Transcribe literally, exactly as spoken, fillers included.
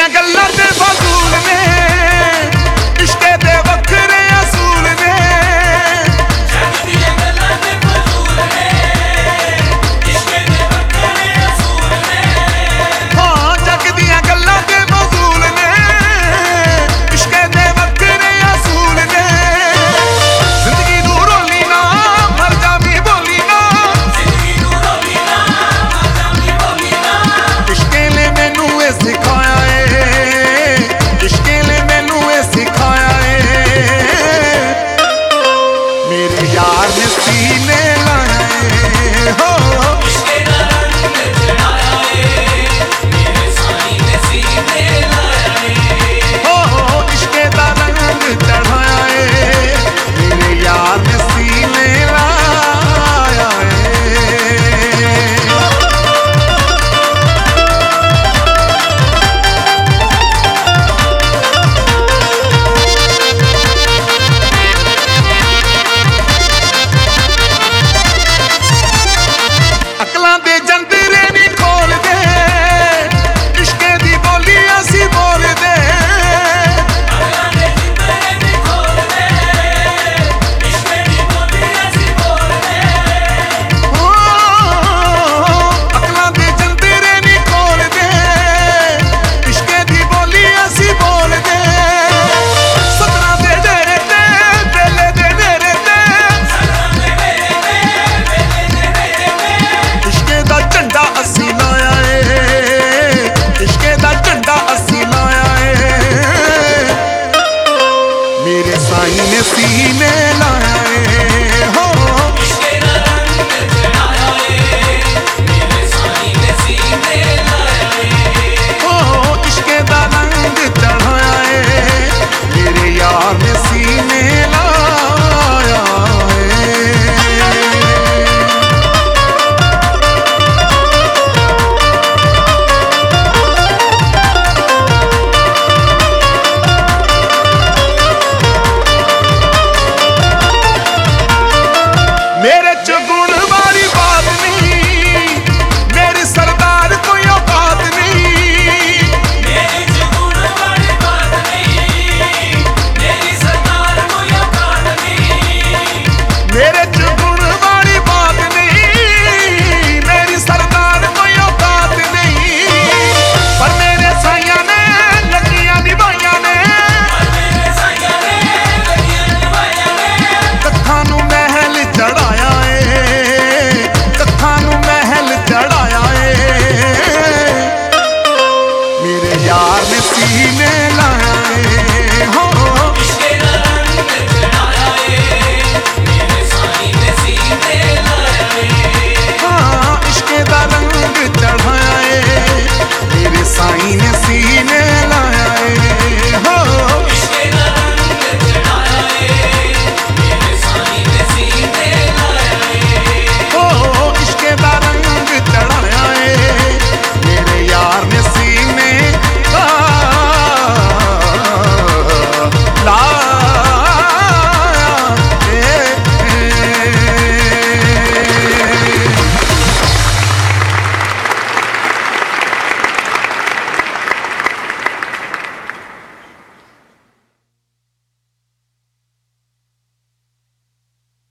ਦੀਆਂ ਗੱਲਾਂ ਤੇ ਫਜ਼ੂਲ ਨੇ ਇਸ਼ਕੇ ਦੇ ਵੱਖਰੇ ਅਸੂਲ ਨੇ ਜੱਗ ਦੀਆਂ ਗੱਲਾਂ ਤੇ ਫਜ਼ੂਲ ਨੇ ਇਸ਼ਕੇ ਦੇ ਵੱਖਰੇ ਅਸੂਲ ਨੇ ਹਾਂ ਜੱਗ ਦੀਆਂ ਗੱਲਾਂ ਤੇ ਫਜ਼ੂਲ ਨੇ ਇਸ਼ਕੇ ਦੇ ਵੱਖਰੇ ਅਸੂਲ ਨੇ ਜ਼ਿੰਦਗੀ ਨੂੰ ਰੋਲੀ ਨਾ ਮਰ ਜਾਵੀਂ ਬੋਲੀ ਨਾ ਜ਼ਿੰਦਗੀ ਨੂੰ ਰੋਲੀ ਨਾ ਮਰ ਜਾਵੀਂ ਬੋਲੀ ਨਾ ਇਸ਼ਕੇ ਨੇ ਮੈਨੂੰ ਇਹ ਸਿਖਾਇਆ ਏ ਇਸ਼ਕੇ ਨੇ ਮੈਨੂੰ ਇਹ ਸਿਖਾਇਆ ਏ ਮੇਰੇ ਯਾਰ ਨੇ ਸੀਨੇ